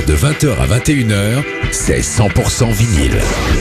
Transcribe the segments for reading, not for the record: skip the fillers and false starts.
soirs de 20h à 21h, c'est 100% vinyle.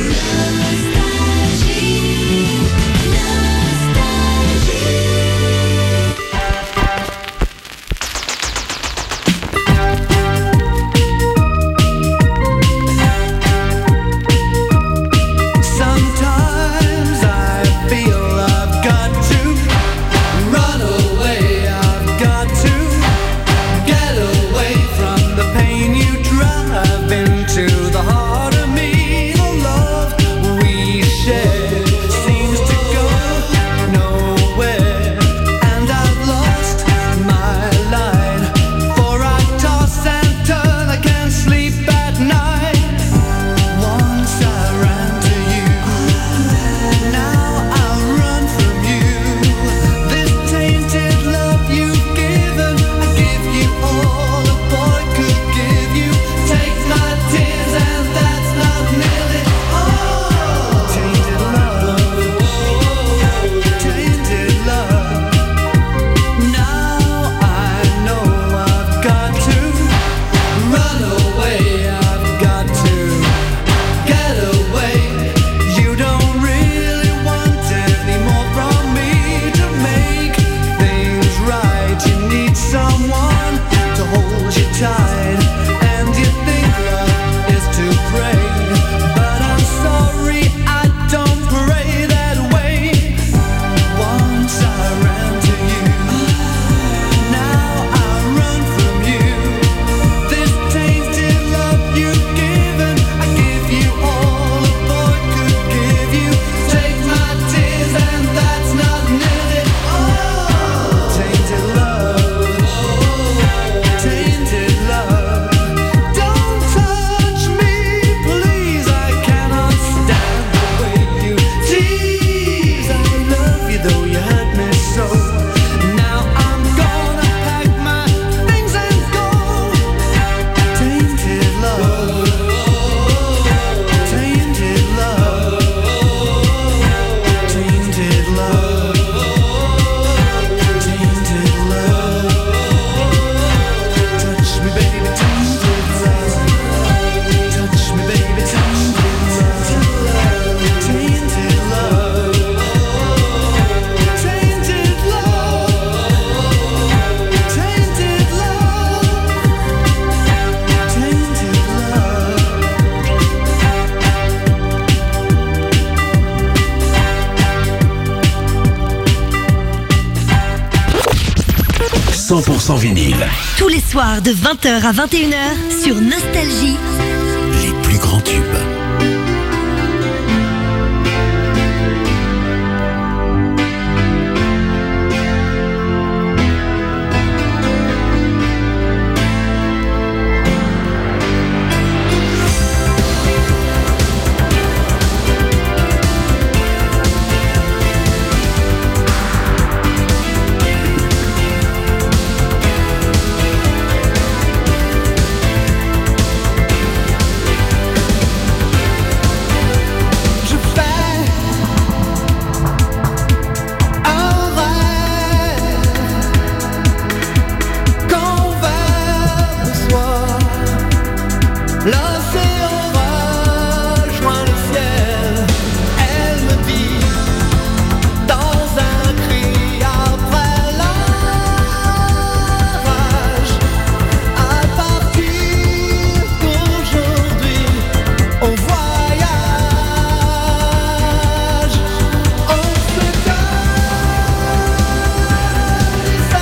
Vinyle. Tous les soirs de 20h à 21h sur Nostalgie. Les plus grands tubes.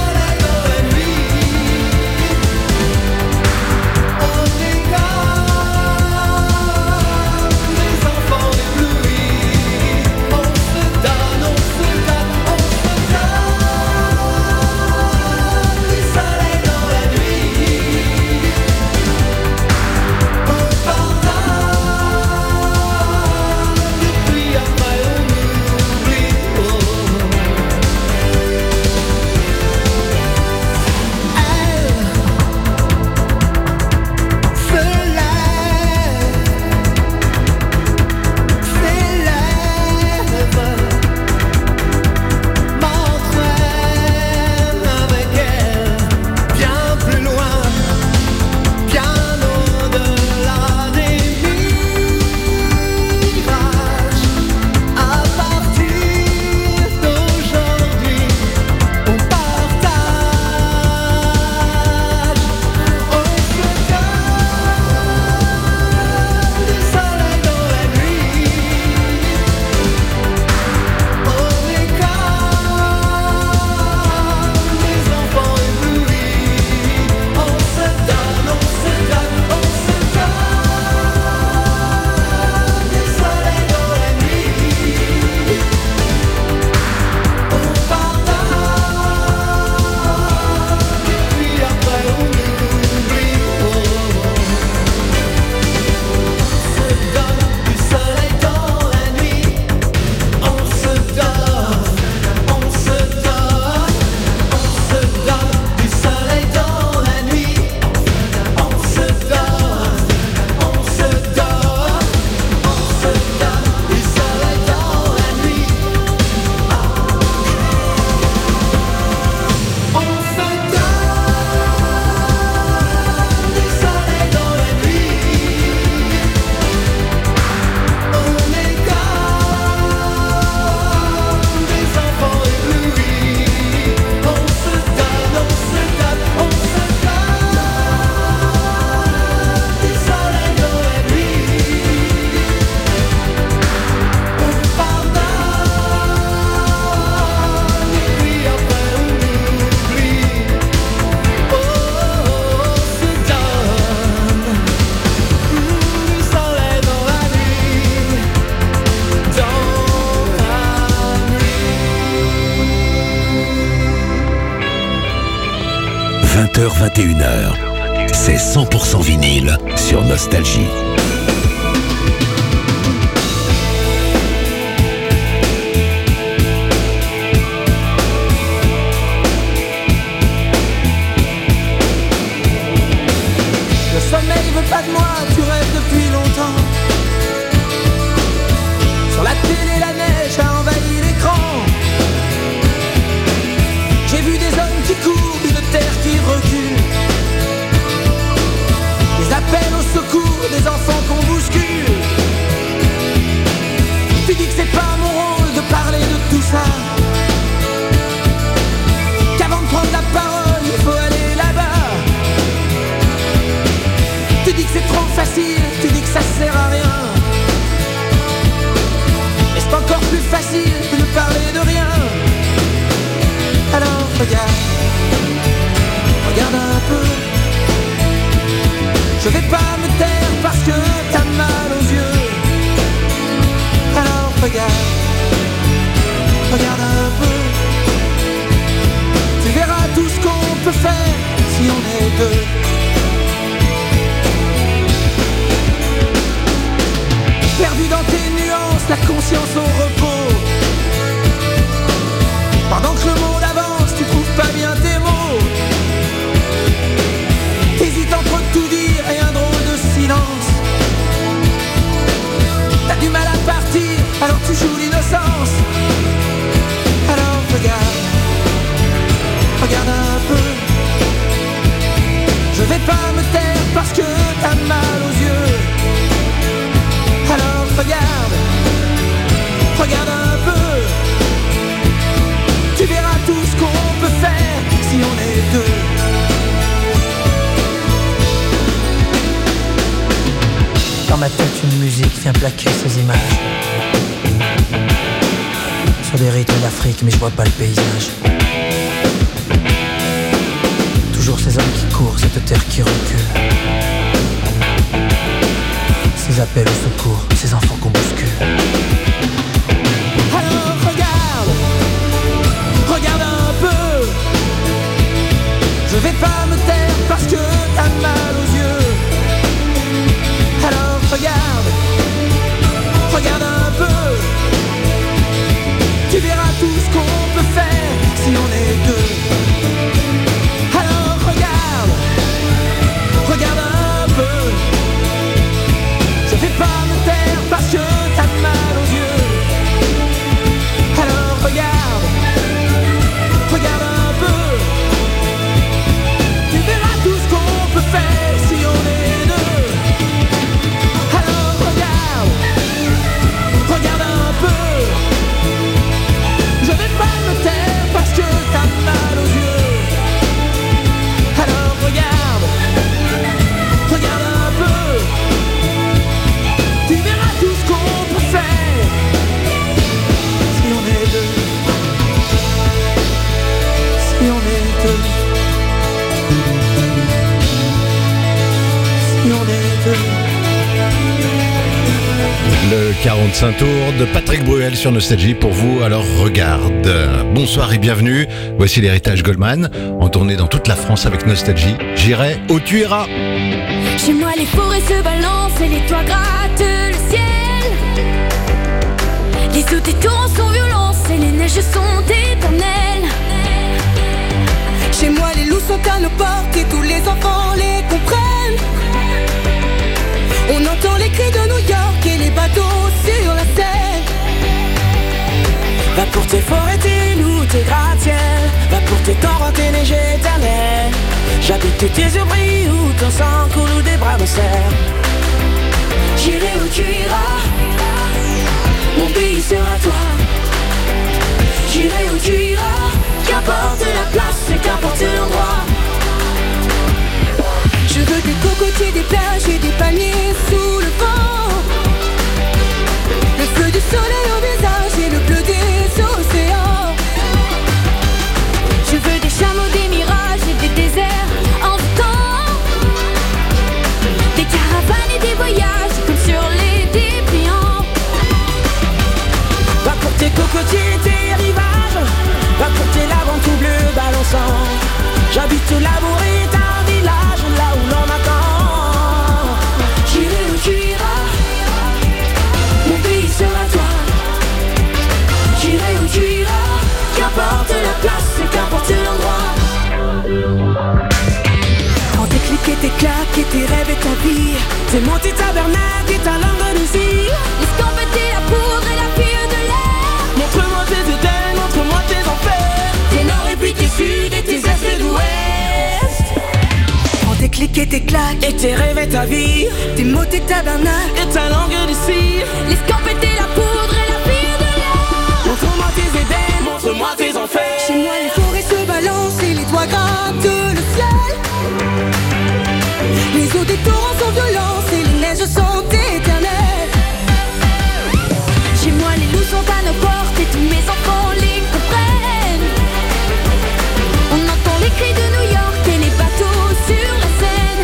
Oh, 20h, 21h, c'est 100% vinyle sur Nostalgie. Le sommeil veut pas de moi, tu rêves depuis longtemps. Sur la télé, la neige a envahi l'écran. J'ai vu des hommes qui courent, une terre qui recule. Des appels au secours, des enfants qu'on bouscule. Tu dis que c'est pas mon rôle de parler de tout ça, qu'avant de prendre la parole, il faut aller là-bas. Tu dis que c'est trop facile, tu dis que ça sert à rien. Mais c'est encore plus facile que de parler de rien. Alors regarde, regarde un peu. Je vais pas me taire parce que t'as mal aux yeux. Alors regarde, regarde un peu. Tu verras tout ce qu'on peut faire si on est deux. Perdu dans tes nuances, la conscience au repos. Pendant que le monde avance, tu trouves pas bien tes mots. T'hésites entre tout dire et un drôle de silence. T'as du mal à partir, alors tu joues l'innocence. Alors regarde, regarde un peu. Je vais pas me taire parce que t'as mal aux yeux. Alors regarde, regarde un peu. Tu verras tout ce qu'on peut faire si on est deux. Dans ma tête une musique vient plaquer ces images sur des rythmes d'Afrique, mais je vois pas le paysage. Toujours ces hommes qui courent, cette terre qui recule. Ces appels au secours, ces enfants qu'on bouscule. Alors regarde, regarde un peu. Je vais pas me taire parce que t'as mal aux yeux. Alors regarde, regarde un peu. Tu verras tout ce qu'on peut faire si on est deux. Alors regarde, regarde un peu. Je vais pas me taire parce que t'as mal aux yeux. Alors regarde, regarde un peu. Tu verras tout ce qu'on peut faire si on est deux. Alors regarde, regarde un peu. Je vais pas me taire parce que t'as mal aux yeux. Alors regarde, regarde un peu. Tu verras tout ce qu'on peut faire si on est deux. Si on est deux. Si on est deux. Le 45 tours de Patrick Bruel sur Nostalgie pour vous, alors regarde. Bonsoir et bienvenue, voici l'héritage Goldman, en tournée dans toute la France avec Nostalgie. J'irai où tu iras. Chez moi les forêts se balancent et les toits grattent le ciel. Les eaux des torrents sont violentes et les neiges sont éternelles. Chez moi les loups sont à nos portes et tous les enfants les comprennent. On entend les cris de New York et les bateaux sur la Seine. Va pour tes forêts, tes loups, tes gratte-ciel. Va pour tes torrents, tes neiges éternelles. J'habite tes yeux brillent où ton sang coule où des bras me serrent. J'irai où tu iras, Mon pays sera toi. j'irai où tu iras. Qu'importe la place et qu'importe l'endroit. Je veux des cocotiers, des plages et des palmiers sous le vent. Le feu du soleil au visage et le bleu des océans. Je veux des chameaux, des mirages et des déserts en temps. Des caravanes et des voyages comme sur les dépliants. Va pour tes cocotiers, tes rivages. Va pour tes laves en tout bleu balançant. J'habite l'amour et ta ta vie. C'est mon petit tabernacle et ta langue de cire. L'escampette et la poudre et la fille de l'air. Montre-moi tes étoiles, montre-moi tes enfers. Tes nord et puis tes sud et tes est et d'ouest. Prends tes clics et tes claques, Et tes rêves et ta vie. tes mots, tes tabernacles. Et ta langue de cire. L'escampette et la poudre et la fille de l'air. Montre-moi tes étoiles, montre-moi tes enfers. Chez moi les forêts se balancent et les toits grattent le ciel. Les eaux des torrents sont violentes et les neiges sont éternelles. Chez moi les loups sont à nos portes et tous mes enfants les comprennent. On entend les cris de New York et les bateaux sur la Seine.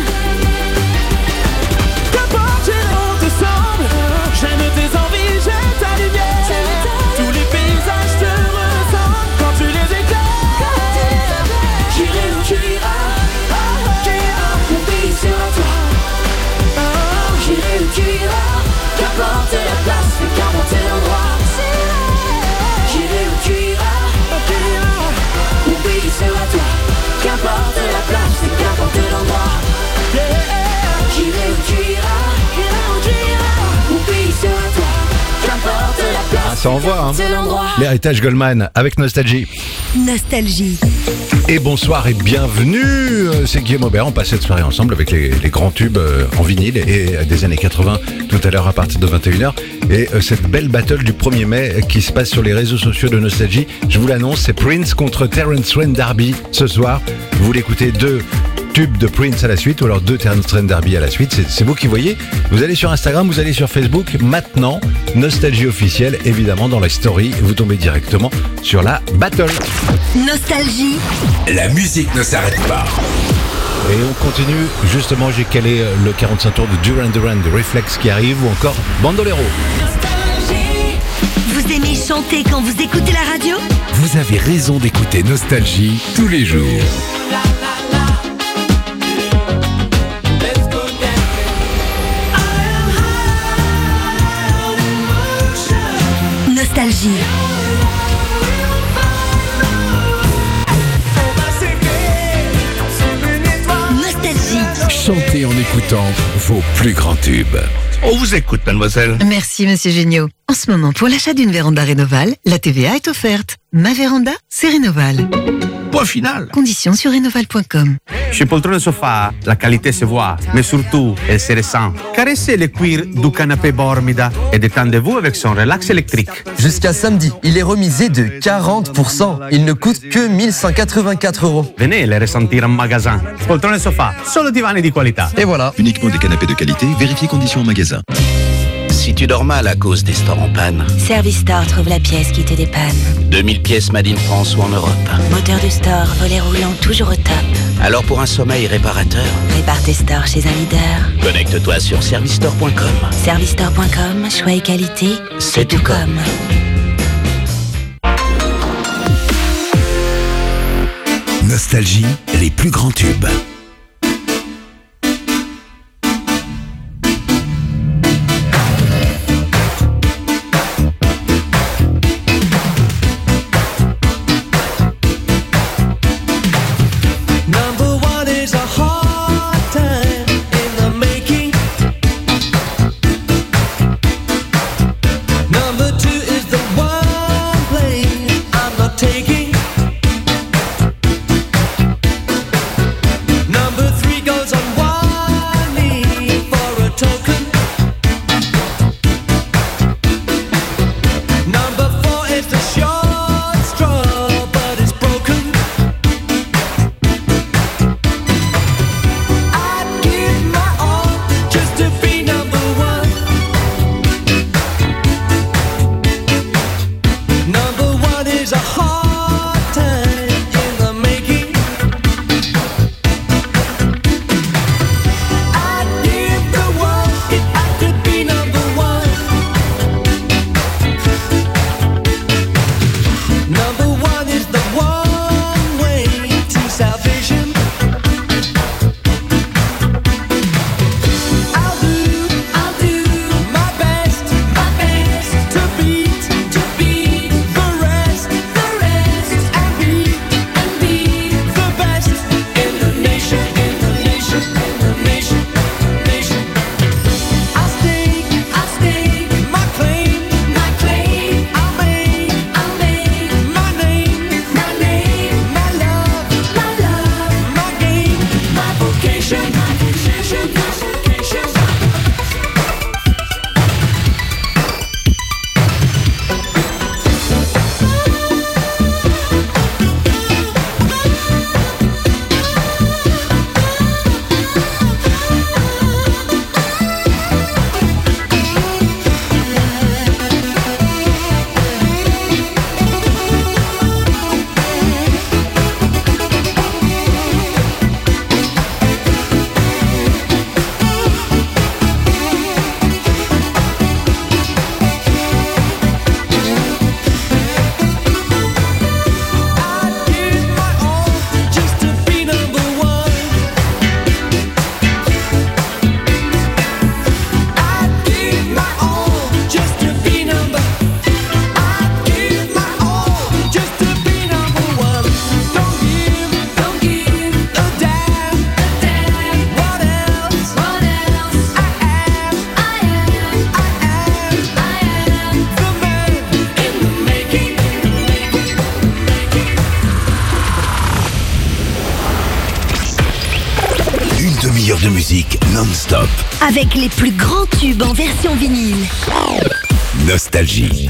Qu'importe où on te semble, j'aime tes envies, j'aime ta lumière. Tous les paysages te ressemblent quand tu les éclaires. J'irai où tu iras, Mon pays sera toi. J'irai où tu iras. Qu'importe la place, qu'importe l'endroit. J'irai où tu iras. Mon pays sera toi. Qu'importe la place, qu'importe l'endroit. J'irai où tu iras. Mon pays sera toi. Qu'importe la place, Ah, ça envoie, hein. qu'importe l'endroit. L'héritage Goldman avec Nostalgie. Nostalgie. Et bonsoir et bienvenue, c'est Guillaume Aubert, on passe cette soirée ensemble avec les grands tubes en vinyle et des années 80 tout à l'heure à partir de 21h. Et cette belle battle du 1er mai qui se passe sur les réseaux sociaux de Nostalgie, je vous l'annonce, c'est Prince contre Terence Trent D'Arby ce soir. Vous l'écoutez, 2 tubes de Prince à la suite ou alors 2 Terence Trent D'Arby à la suite, c'est vous qui voyez. Vous allez sur Instagram, vous allez sur Facebook, maintenant Nostalgie officielle, évidemment dans la story, vous tombez directement sur la battle. Nostalgie. La musique ne s'arrête pas. Et on continue, justement j'ai calé le 45 tours de Duran Duran de Reflex qui arrive ou encore Bandolero. Vous aimez chanter quand vous écoutez la radio? Vous avez raison d'écouter Nostalgie tous les jours. Nostalgie. Nostalgie. Chantez en écoutant vos plus grands tubes. On vous écoute, mademoiselle. Merci, monsieur Géniaud. En ce moment, pour l'achat d'une véranda Rénoval, la TVA est offerte. Ma véranda, c'est Rénoval. Point final. Conditions sur rénoval.com. Chez Poltrone Sofa, la qualité se voit, mais surtout, elle se ressent. Caressez le cuir du canapé Bormida et détendez-vous avec son relax électrique. Jusqu'à samedi, il est remisé de 40%. Il ne coûte que 1184 €. Venez le ressentir en magasin. Poltrone Sofa, solo divani di qualità. Et voilà. Uniquement des canapés de qualité, vérifiez conditions en magasin. Si tu dors mal à cause des stores en panne, Service Store trouve la pièce qui te dépanne. 2000 pièces made in France ou en Europe. Moteur de store, volet roulant, toujours au top. Alors pour un sommeil réparateur, Répare tes stores chez un leader. connecte-toi sur servicestore.com. Servicestore.com, choix et qualité, c'est tout comme. Nostalgie, les plus grands tubes. Taking non-stop. Avec les plus grands tubes en version vinyle. Nostalgie.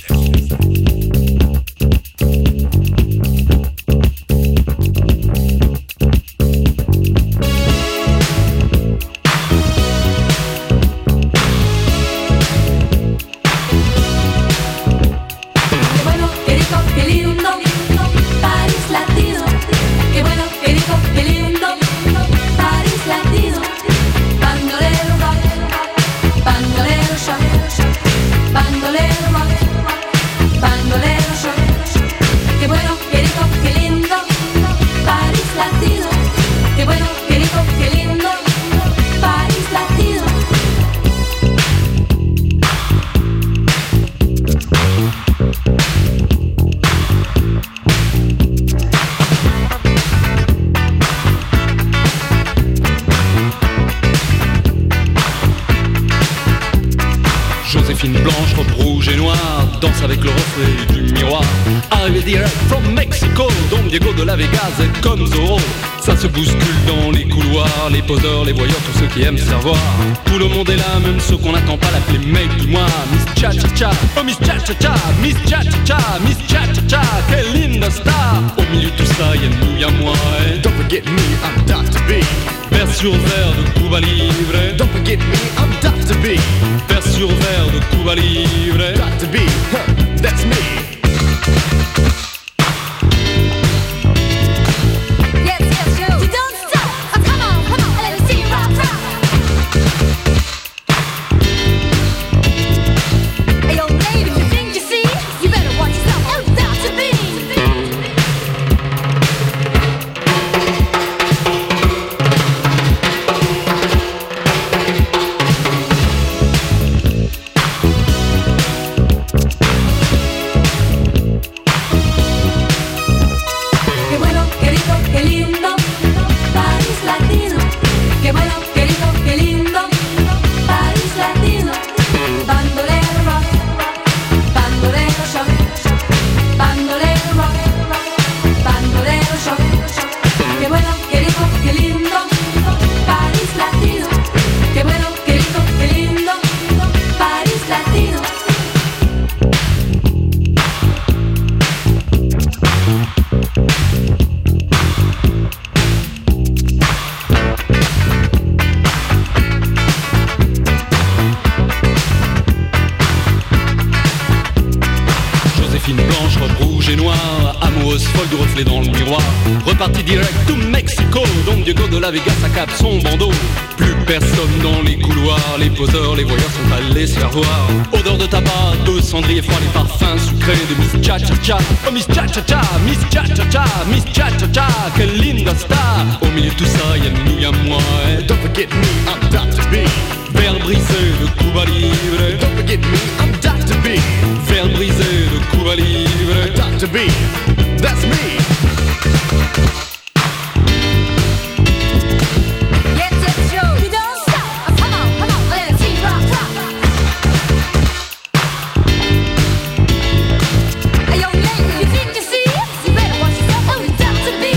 Joséphine blanche, robe rouge et noire, danse avec le reflet du miroir. Arrivé direct from Mexico, Don Diego de la Vegas est comme Zorro. Ça se bouscule dans les couloirs, les poseurs, les voyeurs, tous ceux qui aiment se faire voir. Tout le monde est là, même ceux qu'on n'attend pas, l'appeler mec du mois. Miss Cha-Cha-Cha, oh Miss Cha-Cha-Cha, Miss Cha-Cha-Cha, Miss Cha-Cha-Cha, quelle linda star. Au milieu de tout ça, y'a nous, y'a moi, et don't forget me, I'm Dr. B. Vers sur verre de Cuba Libre, don't forget me, I'm Dr. B. Vers sur verre de Cuba Libre, Dr. B, that's me. Dans le miroir, reparti direct to Mexico. Don Diego de la Vegas accable son bandeau. Plus personne dans les couloirs, les poseurs, les voyeurs sont allés se faire voir. Odeur de tabac, de cendrier froid, les parfums sucrés de Miss Cha-Cha-Cha. Oh Miss Cha-Cha-Cha, Miss Cha-Cha-Cha, Miss Cha-Cha-Cha, quelle linda star. Au milieu de tout ça, y'a nous, y'a moi, et don't forget me, I'm Dr. B. Verre brisé de Cuba Libre, don't forget me, I'm Dr. B. Verre brisé de Cuba Libre, Dr. B. That's me. Yes, yes, yo. You don't stop. Come on, let it see rock, rock. Hey, yo, lady, you think you see? You better watch yourself. Oh, it's Dr. B.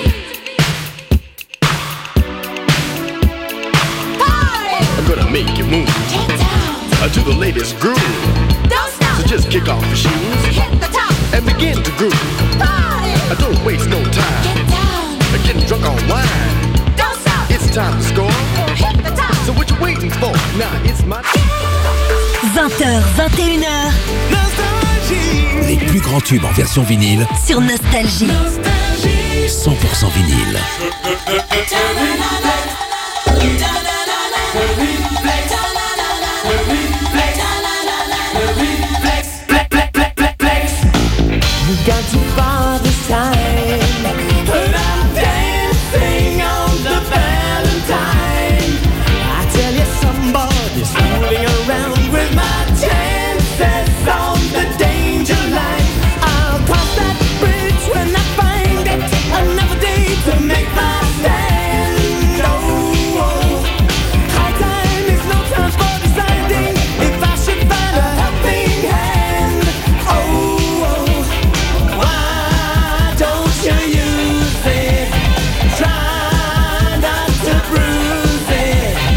Party. I'm gonna make you move. Get down. To the latest groove. Don't stop. So just kick off your shoes. Hit the top. And begin to groove. Party. Don't waste no time. Get down. Getting drunk on wine. Don't stop. It's time to score. Hit the top. So what you waiting for? Now it's my 20h, 21h. Les plus grands tubes en version vinyle Sur Nostalgie. 100% vinyle. Got too far this time, but I'm dancing on the Valentine. I tell you, somebody's fooling around with my chances on the danger line. I'll cross that bridge when I find it. Another day to make my stand. Oh, oh. High time is no time for deciding if I should find a helping hand. Oh. You use it, try not to bruise it.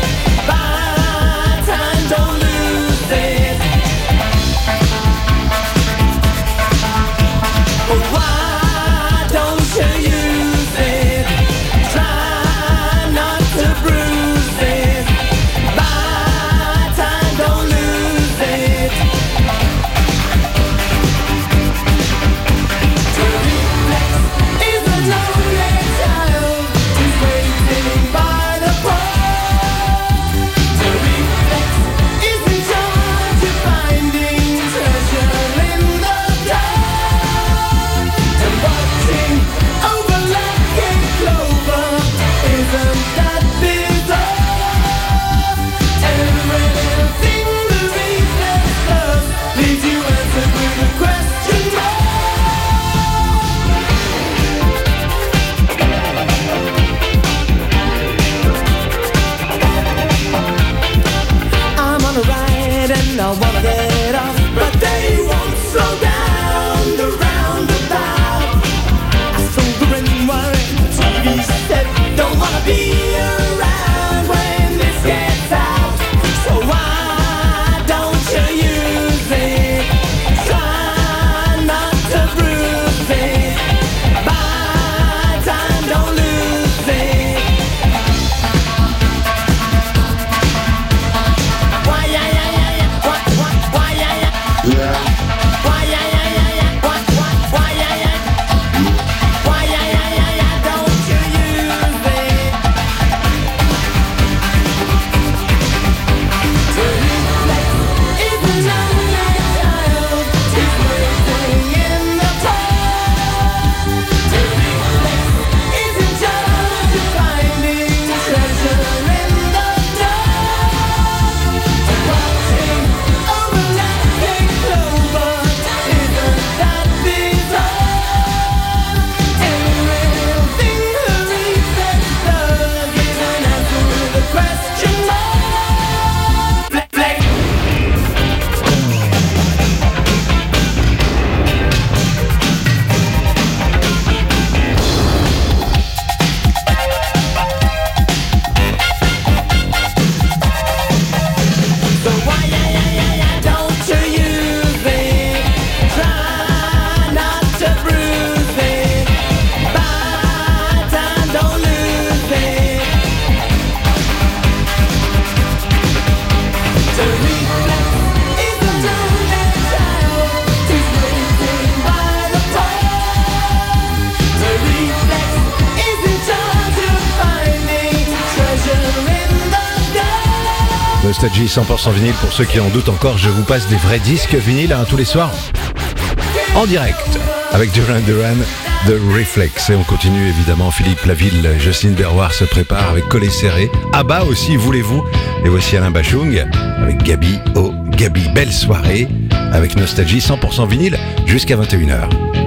Nostalgie 100% vinyle. Pour ceux qui en doutent encore, je vous passe des vrais disques vinyles tous les soirs en direct avec Duran Duran de Reflex. Et on continue évidemment. Philippe Laville, Jocelyne Berroir se prépare avec Collé Serré. Abba aussi, voulez-vous. Et voici Alain Bachung avec Gabi. Oh Gabi, belle soirée avec Nostalgie 100% vinyle jusqu'à 21h.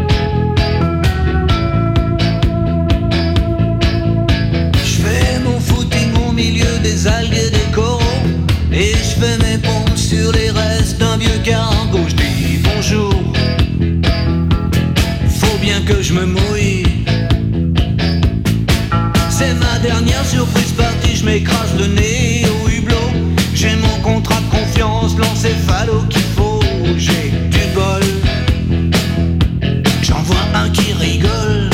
Des algues et des coraux, et je fais mes pompes sur les restes d'un vieux cargo. Je dis bonjour, faut bien que je me mouille. C'est ma dernière surprise partie, je m'écrase le nez au hublot. J'ai mon contrat de confiance, l'encéphalo qu'il faut. J'ai du bol, j'en vois un qui rigole.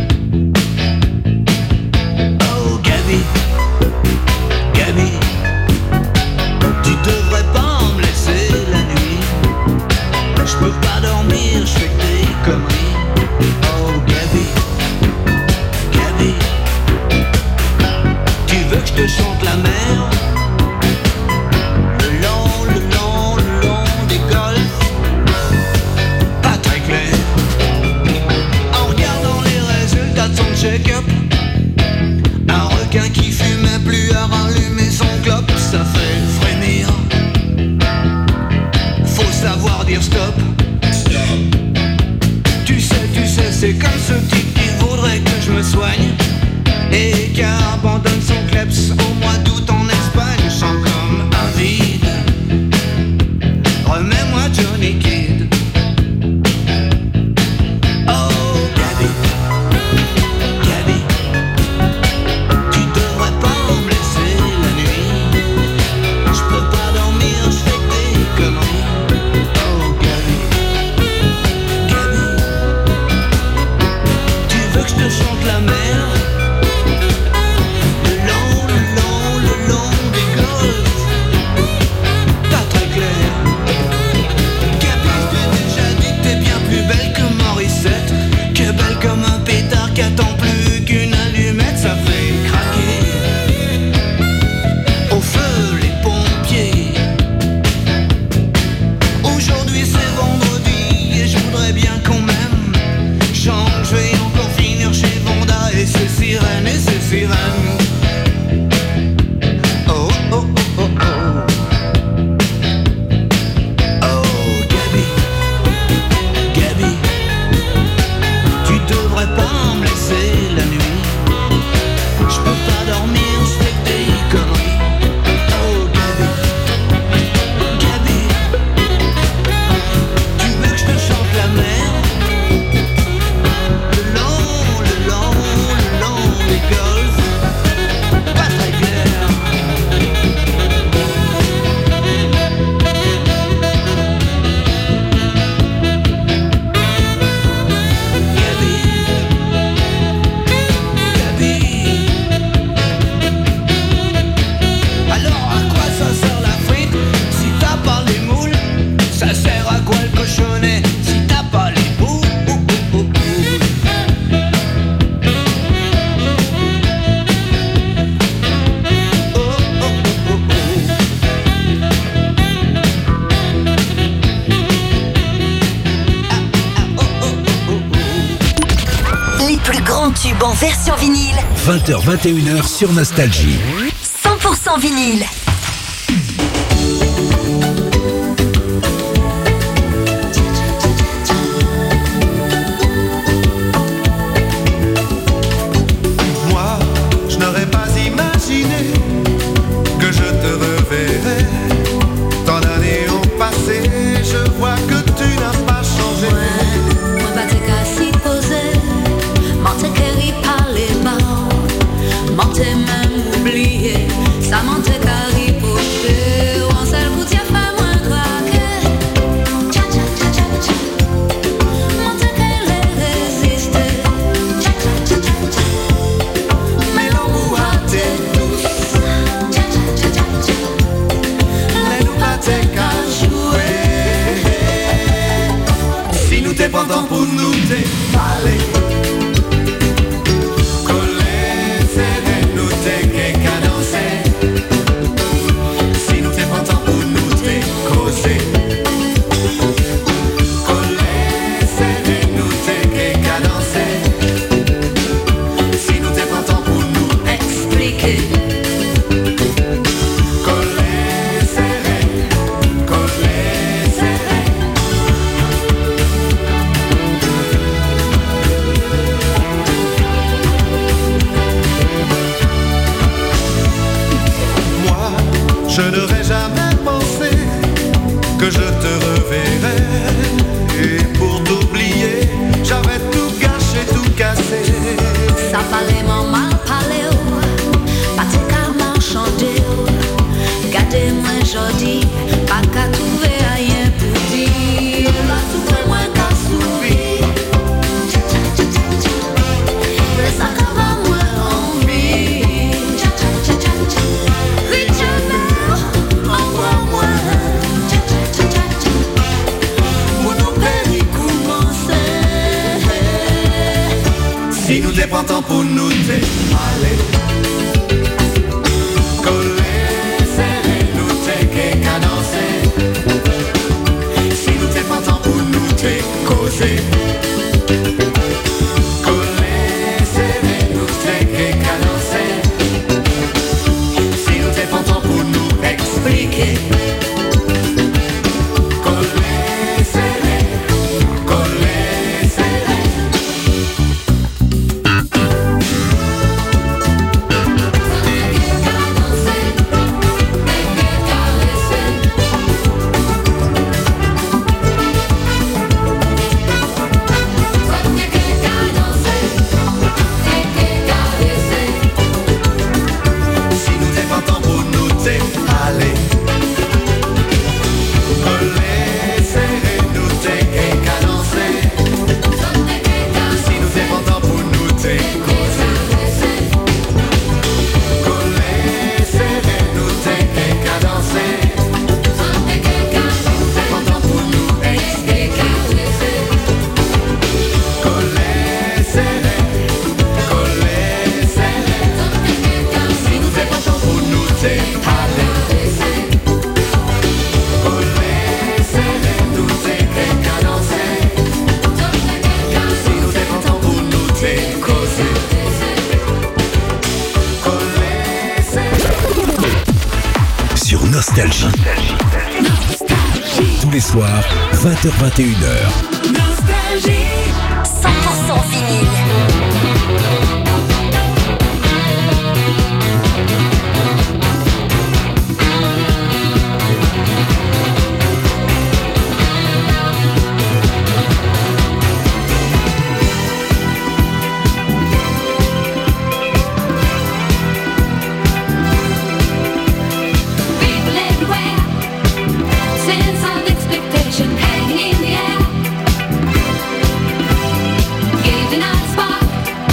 Oh Gabi, Gabi, tu devrais pas me laisser la nuit. Je peux pas dormir, je fais des conneries. Oh Gabi, Gabi, tu veux que je te chante la mer? Le long des golfs, pas très clair. En regardant les résultats de son check-up, un requin qui fumait plus à rallumer son clope, ça fait frémir. Faut savoir dire stop. Tu sais, c'est comme ce type qui voudrait que je me soigne et qui abandonne son kleps au mois d'août en Espagne. Je sens comme un vide. Remets-moi Johnny Kidd. Oh Gabi, Gabi, tu devrais pas me laisser la nuit. Je peux pas dormir, je fais des conneries. Oh Gabi, Gabi, tu veux que je te chante la mer? Le long des golfs, pas très clair. Gabi, je t'ai déjà dit que t'es bien plus belle que Morissette, que belle comme un pétard qui attend plus qu'une allumette. Ça fait craquer au feu les pompiers. Aujourd'hui c'est vendredi et je voudrais bien qu'on m'aime. Chante, je vais encore finir chez Vanda et ses sirènes, et ses sirènes. Oh oh oh oh oh. Oh Gabi, Gabi, tu devrais pas me laisser la nuit. Je peux pas dormir, je fais des conneries. Oh Gabi, Gabi, tu veux que je te chante la mer? Le long des golfs, pas très clair. Gabi, Gabi, alors à quoi ça sert la frite si t'as pas les moules? Ça sert à quoi le cochonnet si t'as pas les bouts? Les plus grands tubes en version vinyle. 20h, 21h sur Nostalgie. 100% vinyle. Moi, je n'aurais pas imaginé que je te reverrais. Tant d'années ont passé, je vois que tu n'as pas changé. Moi, pas te casser posé, m'en te guéri par les mains, m'en te même oublié, ça m'en te carré. n'aurais jamais pensé que je te reverrais. Et pour t'oublier, j'avais tout gâché, tout cassé. Ça fallait mon mal parler, pas tout qu'à m'enchanter. Gardez-moi jodi, pas qu'à trouver rien pour dire. Là, tout est moins qu'à sourire. Mais ça va moins envie. Richard, envoie-moi. Pour nous périr commencer. Si nous dépendons pour nous aller. Si nous t'es pas temps pour nous t'es causé. Coller, serrer, nous t'es cadencé. Si nous t'es pas temps pour nous expliquer. Coller, serrer, coller, serrer. Nostalgie. Tous les soirs, 20h-21h. Nostalgie. 100% vinyle. Hanging in the air, gazing at a spark.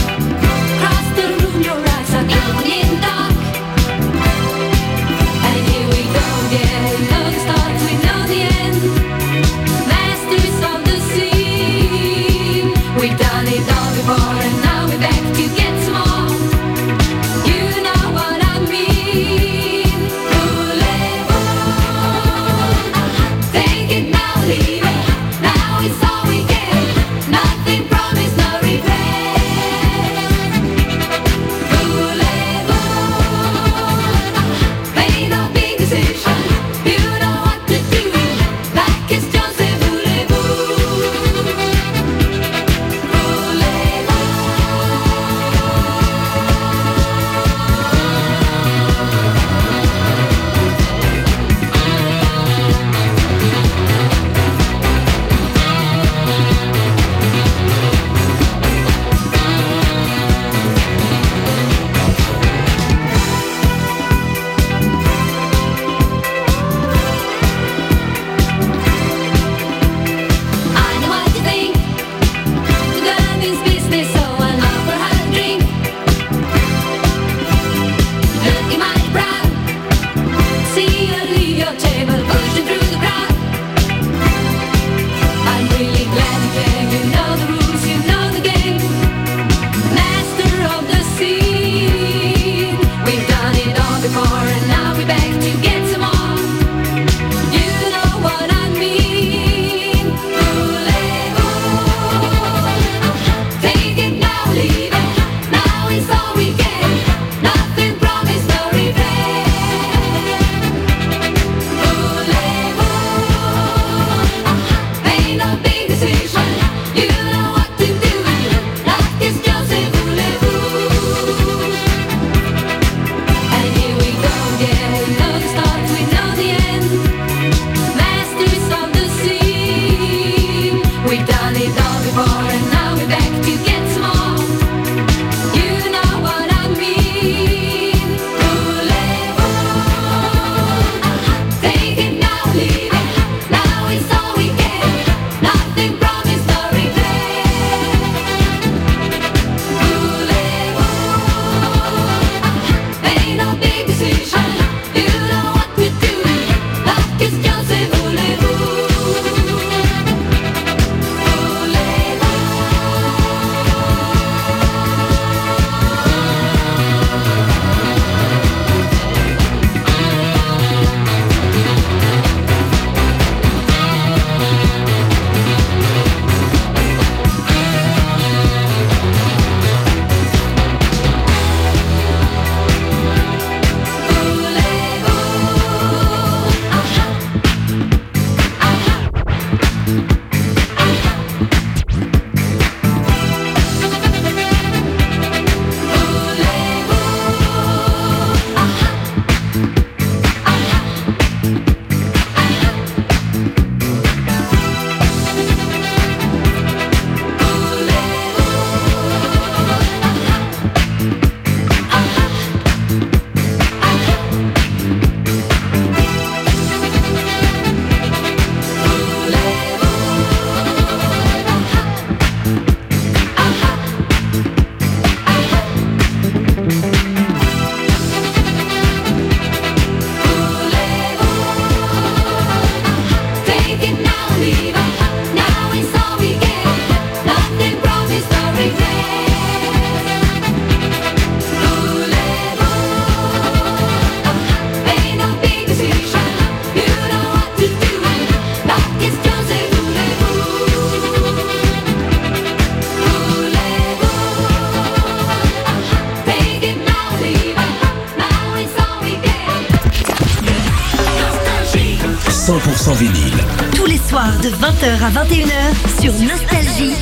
100% vinyle. Tous les soirs de 20h à 21h sur Nostalgie.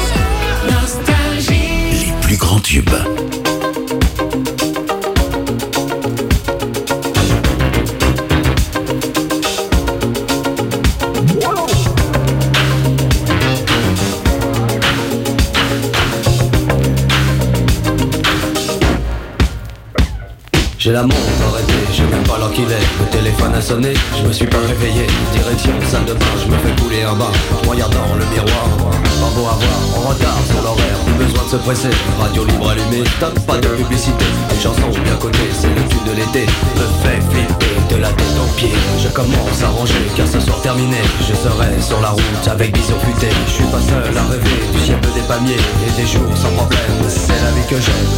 Les plus grands tubes. J'ai la montre arrêtée, je sais même pas l'heure qu'il est. Le téléphone a sonné, je me suis pas réveillé. Direction salle de bain, je me fais couler un bain. Regardant le miroir, pas beau à voir, en retard sur l'horaire. Plus besoin de se presser, radio libre allumée. Top, pas de publicité, une chanson bien cotée. C'est le tube de l'été, me fait flipper de la tête aux pieds. Je commence à ranger car ce soir terminé. Je serai sur la route avec vision futée. Je suis pas seul à rêver du ciel des palmiers et des jours sans problème. C'est la vie que j'aime.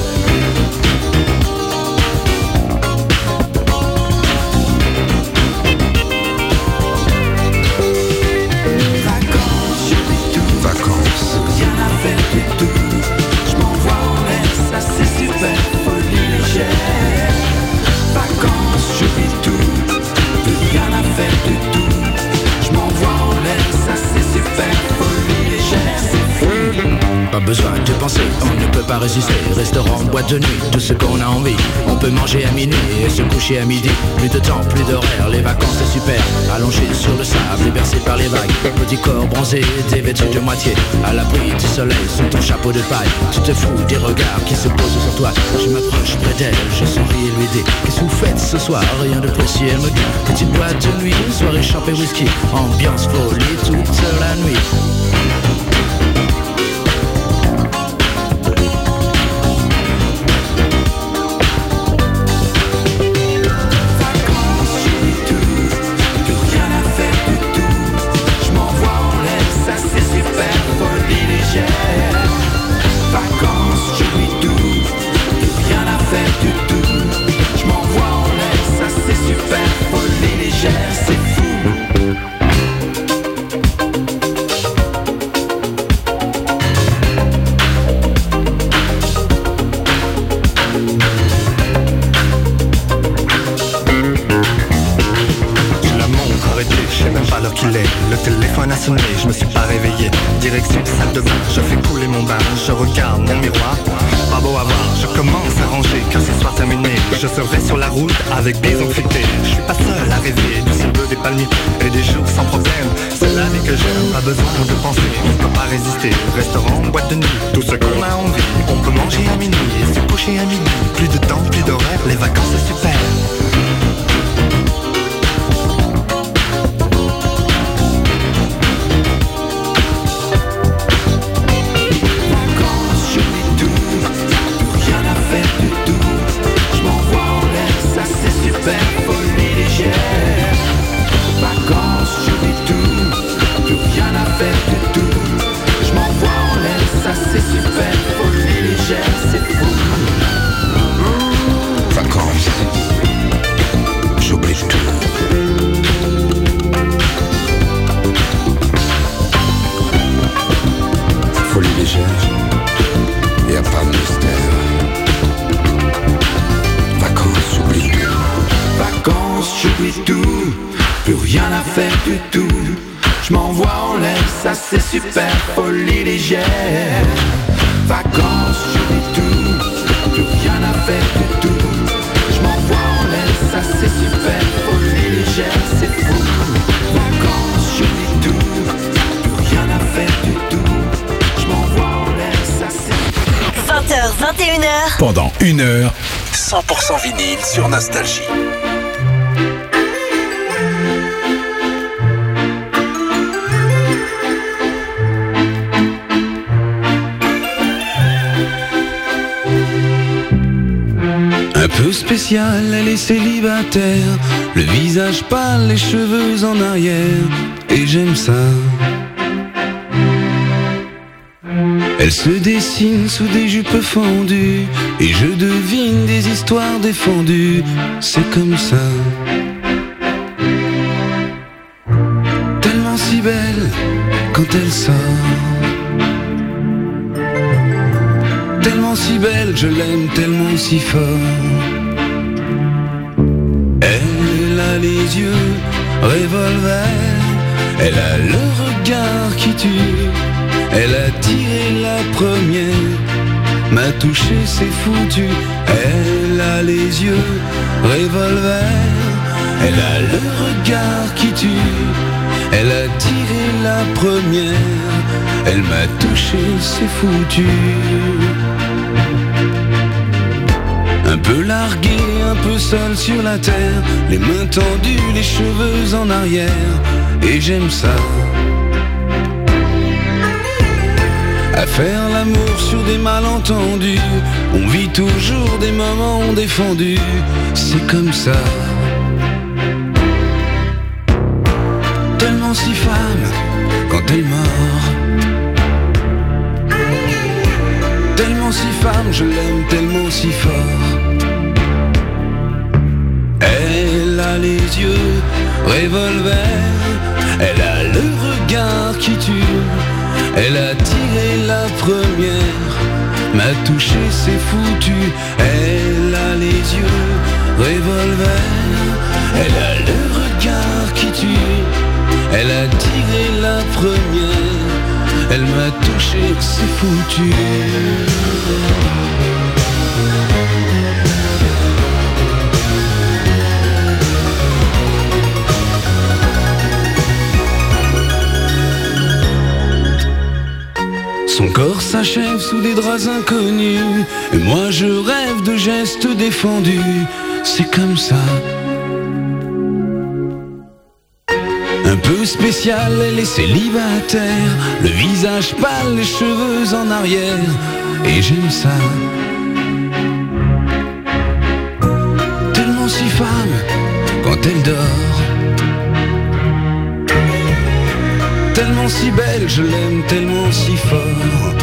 Pas besoin de penser, on ne peut pas résister. Restaurant, boîte de nuit, tout ce qu'on a envie. On peut manger à minuit et se coucher à midi. Plus de temps, plus d'horaire, les vacances c'est super. Allongé sur le sable et bercé par les vagues. Petit corps bronzé, dévêtu de moitié. À l'abri du soleil, sous ton chapeau de paille. Tu te fous des regards qui se posent sur toi. Je m'approche près d'elle, je souris et lui dis: qu'est-ce que vous faites ce soir? Rien de précis, elle me dit: petite boîte de nuit, soirée champée whisky. Ambiance folie toute la nuit. Le téléphone a sonné, je me suis pas réveillé. Direction salle de bain, je fais couler mon bain. Je regarde mon miroir, pas beau à voir. Je commence à ranger car ce soir terminé. Je serai sur la route avec bison futé. Je suis pas seul à rêver du ciel bleu des palmiers et des jours sans problème. C'est la vie que j'aime, pas besoin de penser. On peut pas résister, restaurant, boîte de nuit, tout ce qu'on a envie. On peut manger à minuit et se coucher à midi. Plus de temps, plus d'horaire, les vacances c'est super. C'est super, folie légère. Vacances, j'oublie tout, plus rien à faire du tout. Je m'envoie en l'air, ça c'est super, folie légère, c'est fou. Vacances, j'oublie tout, plus rien à faire du tout. Je m'envoie en l'air, ça c'est 20h, 21h. Pendant 1 heure, 100% vinyle sur Nostalgie. Un peu spéciale, elle est célibataire, le visage pâle, les cheveux en arrière, et j'aime ça. Elle se dessine sous des jupes fendues, et je devine des histoires défendues, c'est comme ça. Tellement si belle quand elle sort, tellement si belle, je l'aime tellement si fort. Elle a les yeux revolver. Elle a le regard qui tue, elle a tiré la première, m'a touché, c'est foutu. Elle a les yeux, revolver. Elle a le regard qui tue, elle a tiré la première, elle m'a touché, c'est foutu. Un peu largué, un peu seul sur la terre, les mains tendues, les cheveux en arrière, et j'aime ça. À faire l'amour sur des malentendus, on vit toujours des moments défendus, c'est comme ça. Tellement si femme quand elle mord, tellement si femme, je l'aime tellement si fort. Elle a les yeux, revolver, elle a le regard qui tue, elle a tiré la première, m'a touché, c'est foutu. Elle a les yeux, revolver, elle a le regard qui tue, elle a tiré la première, elle m'a touché, c'est foutu. Son corps s'achève sous des draps inconnus, et moi je rêve de gestes défendus, c'est comme ça. Un peu spécial, elle est célibataire, le visage pâle, les cheveux en arrière, et j'aime ça. Tellement si femme quand elle dort, tellement si belle, je l'aime tellement si fort.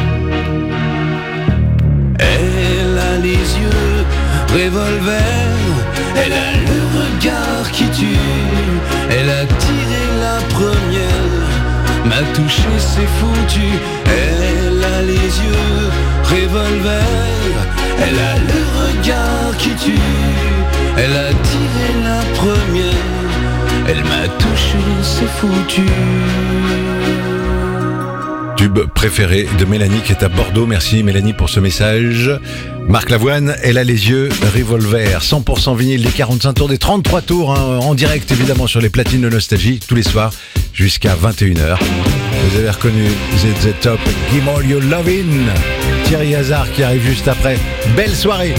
Elle a les yeux, revolver, elle a le regard qui tue, elle a tiré la première, m'a touché, c'est foutu. Elle a les yeux, revolver, elle a le regard qui tue, elle a tiré la première, elle m'a touché, c'est foutu. Tube préféré de Mélanie qui est à Bordeaux. Merci Mélanie pour ce message. Marc Lavoine, elle a les yeux, revolver. 100% vinyle, les 45 tours, des 33 tours, hein, en direct évidemment sur les platines de Nostalgie, tous les soirs jusqu'à 21h. Vous avez reconnu ZZ Top, Give All Your Lovin'. Thierry Hazard qui arrive juste après. Belle soirée.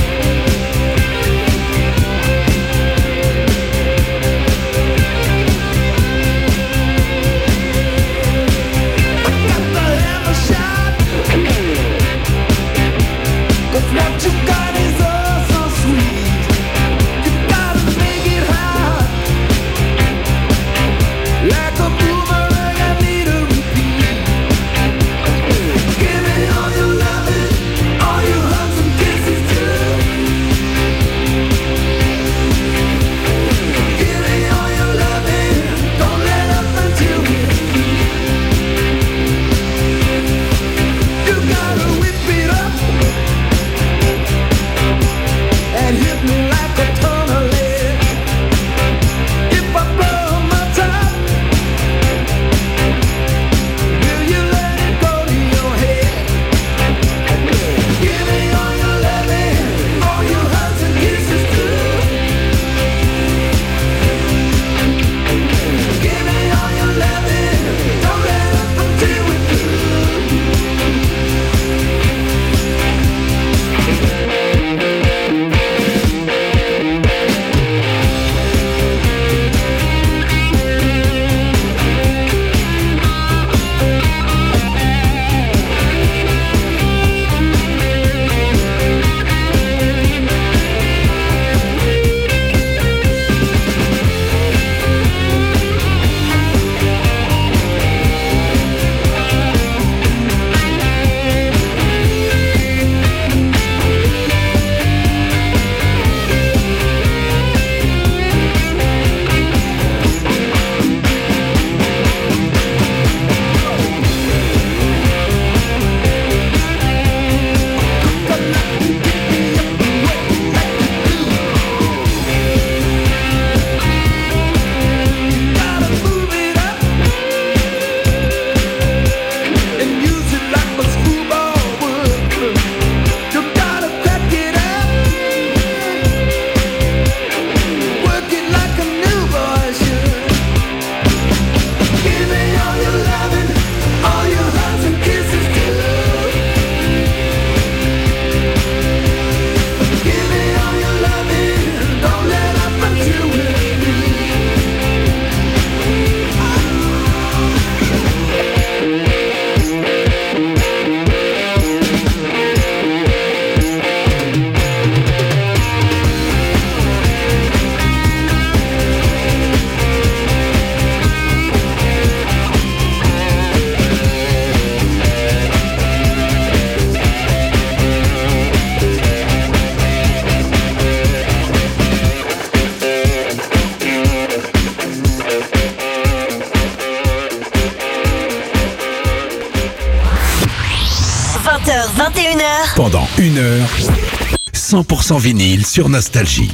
21h. Pendant 1 heure, 100% vinyle sur Nostalgie.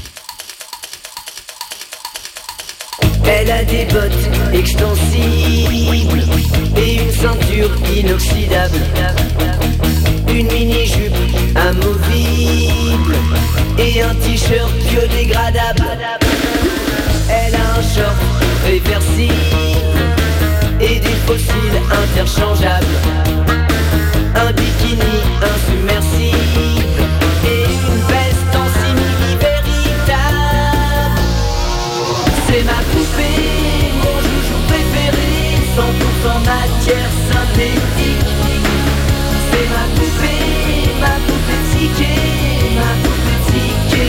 Elle a des bottes extensibles et une ceinture inoxydable, une mini-jupe amovible et un t-shirt biodégradable. Elle a un short réversible et des fossiles interchangeables, un bikini insubmersible et une veste en simili véritable. C'est ma poupée, mon joujou préféré, 100% matière synthétique. C'est ma poupée psyché, ma poupée psyché.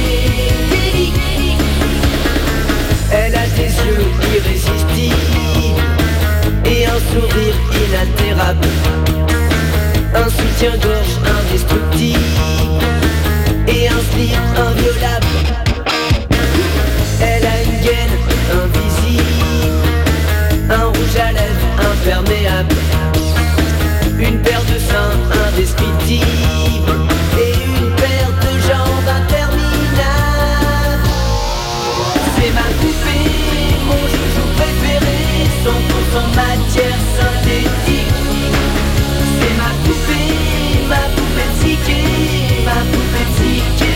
Elle a des yeux irrésistibles et un sourire inaltérable, un soutien-gorge indestructible et un slip inviolable. Elle a une gaine invisible, un rouge à lèvres imperméable, une paire de seins indescriptibles et une paire de jambes interminables. C'est ma poupée, mon joujou préféré, 100% matière synthétique. C'est ma poupée psyché, ma poupée psyché.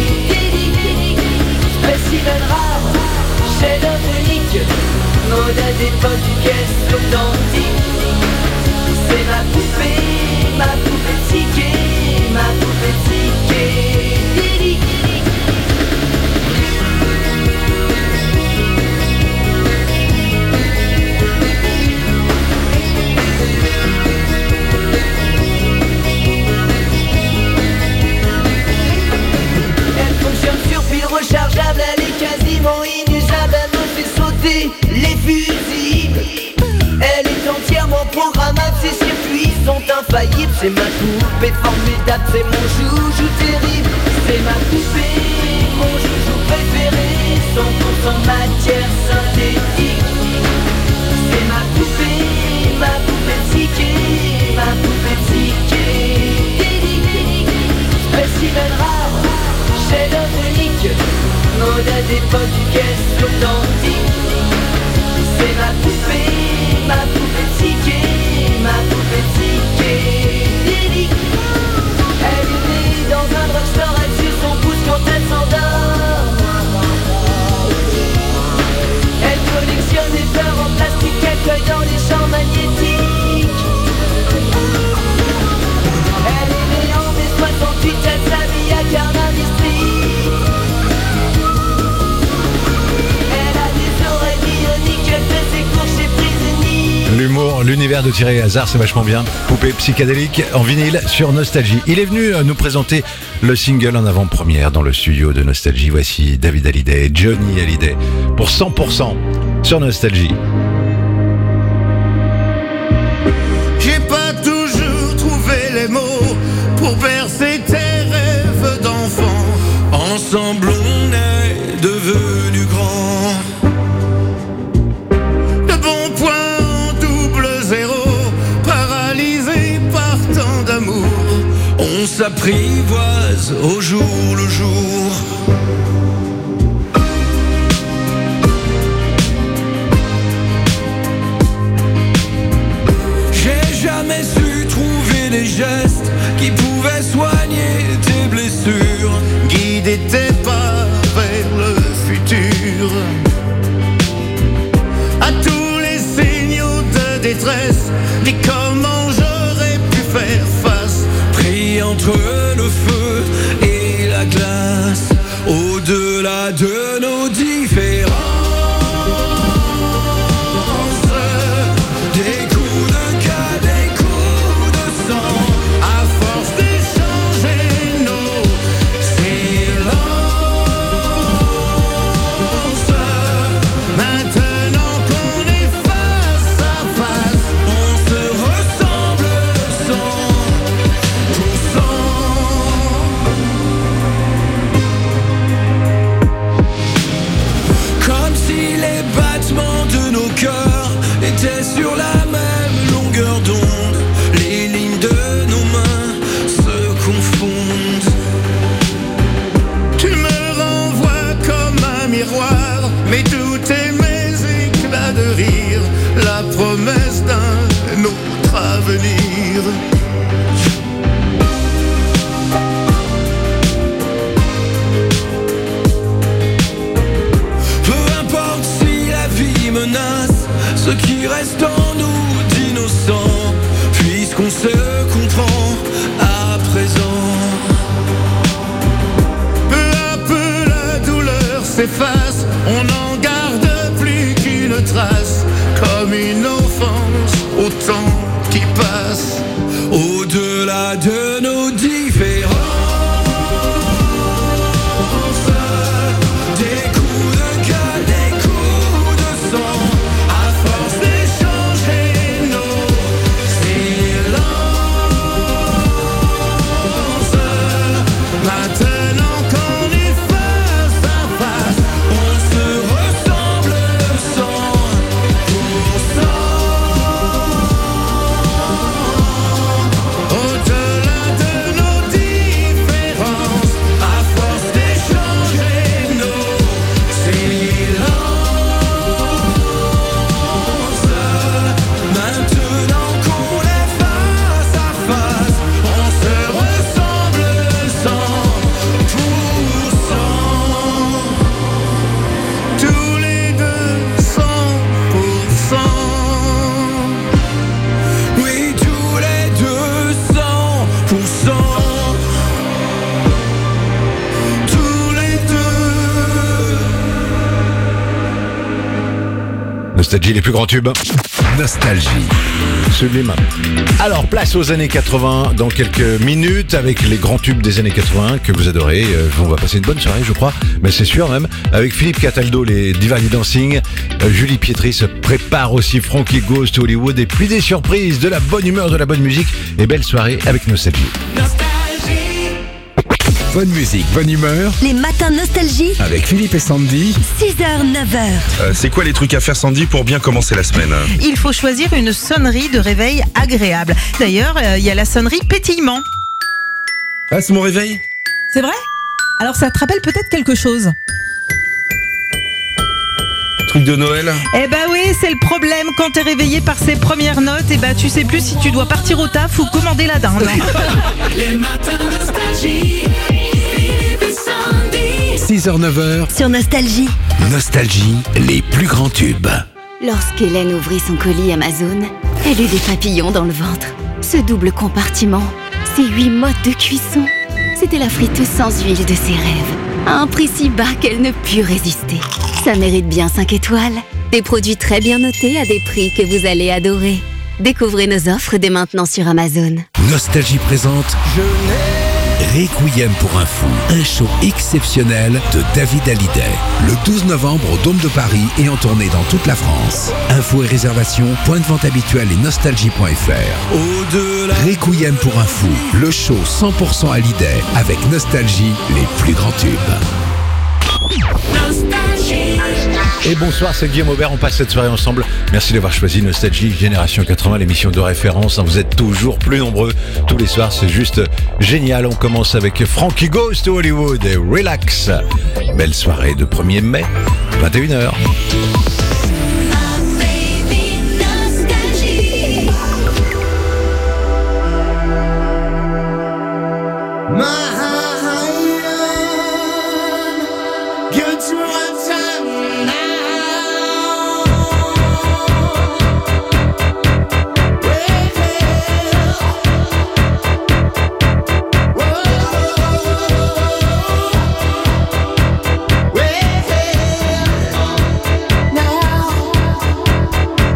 Spécimen rare, chef-d'œuvre unique, mode à d'époque du caisse authentique. C'est ma poupée psyché, ma poupée psyché. Rechargeable, elle est quasiment inusable, elle me fait sauter les fusibles. Elle est entièrement programmable, ses circuits sont infaillibles. C'est ma poupée formidable, c'est mon joujou terrible. C'est ma poupée, mon joujou préféré, 100% matière synthétique. C'est ma poupée psyché, ma poupée psyché. Spécimen rare, chef-d'œuvre unique, mode à d'époque du caisse authentique. C'est ma poupée psyché, ma poupée psyché. Elle est née dans un drugstore, elle suit son pouce quand elle s'endort. Elle collectionne les fleurs en plastique qu'elle cueille dans les champs magnétiques. Elle est née en mai 68, elle s'habille à Carnaby Street. Elle a des oreilles bioniques, elle fait ses cours chez Prisonnier. L'humour, l'univers de Thierry Hazard, c'est vachement bien. Poupée psychédélique en vinyle sur Nostalgie. Il est venu nous présenter le single en avant-première dans le studio de Nostalgie. Voici David Hallyday, Johnny Hallyday, pour 100% sur Nostalgie. J'ai pas toujours trouvé les mots pour bercer tes rêves d'enfant. Ensemble on est devenu grand. De bons points en double zéro, paralysé par tant d'amour. On s'apprivoise au jour le jour. J'ai jamais su trouver les gestes qui pouvaient soigner tes blessures, guider tes pas vers le futur. À tous les signaux de détresse, dis comment j'aurais pu faire face. pris entre le feu et la glace, au-delà de nos différences. Des coups de cas, des coups de sang, à force d'échanger nos silences. Maintenant qu'on est face à face, on se ressemble comme si les battements de nos cœurs étaient sur la même longueur d'onde. Les lignes de nos mains se confondent. promesse d'un autre avenir. Peu importe si la vie menace ce qui reste en nous d'innocents, puisqu'on se comprend à présent. Peu à peu la douleur s'efface, on n'en garde plus qu'une trace, comme une offense au temps qui passe. Au-delà de nos différences, des coups de gueule, des coups de sang, à force d'échanger nos silences. Maintenant qu'on est face à face, on se ressemble 100%. Au-delà de nos différences, à force d'échanger nos silences. Maintenant qu'on est face à face, on se ressemble 100%. Tous les deux 100%. Oui, tous les deux 100%. Tous les deux. Nostalgie, les plus grands tubes. Nostalgie. Sublime. Alors, place aux années 80 dans quelques minutes avec les grands tubes des années 80 que vous adorez. On va passer une bonne soirée, je crois, mais c'est sûr même. Avec Philippe Cataldo, les Divani Dancing. Julie Pietri se prépare aussi. Frankie Goes to Hollywood. Et puis des surprises, de la bonne humeur, de la bonne musique. Et belle soirée avec Nostalgie. Bonne musique, bonne humeur. Les matins Nostalgie, Avec Philippe et Sandy. 6h, 9h. C'est quoi les trucs à faire, Sandy, pour bien commencer la semaine? Il faut choisir une sonnerie de réveil agréable. D'ailleurs, il y a la sonnerie pétillement. Ah, c'est mon réveil? C'est vrai? Alors ça te rappelle peut-être quelque chose? Truc de Noël? Eh ben oui, c'est le problème. Quand t'es réveillé par ces premières notes, eh ben tu sais plus si tu dois partir au taf ou commander la dinde. Les matins Nostalgie, Philippe et Sandy. 6h, 9h. Sur Nostalgie. Nostalgie, les plus grands tubes. Lorsqu'Hélène ouvrit son colis Amazon, elle eut des papillons dans le ventre. Ce double compartiment, ces 8 modes de cuisson, c'était la friteuse sans huile de ses rêves. À un prix si bas qu'elle ne put résister. Ça mérite bien 5 étoiles. Des produits très bien notés à des prix que vous allez adorer. Découvrez nos offres dès maintenant sur Amazon. Nostalgie présente Requiem pour un fou, un show exceptionnel de David Hallyday. Le 12 novembre au Dôme de Paris et en tournée dans toute la France. Infos et réservations, point de vente habituel et nostalgie.fr. Au-delà. Requiem pour un fou, le show 100% Hallyday avec Nostalgie, les plus grands tubes. Et bonsoir, c'est Guillaume Aubert, on passe cette soirée ensemble. Merci d'avoir choisi Nostalgie Génération 80, l'émission de référence. Vous êtes toujours plus nombreux tous les soirs, c'est juste génial. On commence avec Frankie Goes to Hollywood et Relax. Belle soirée de 1er mai, 21h.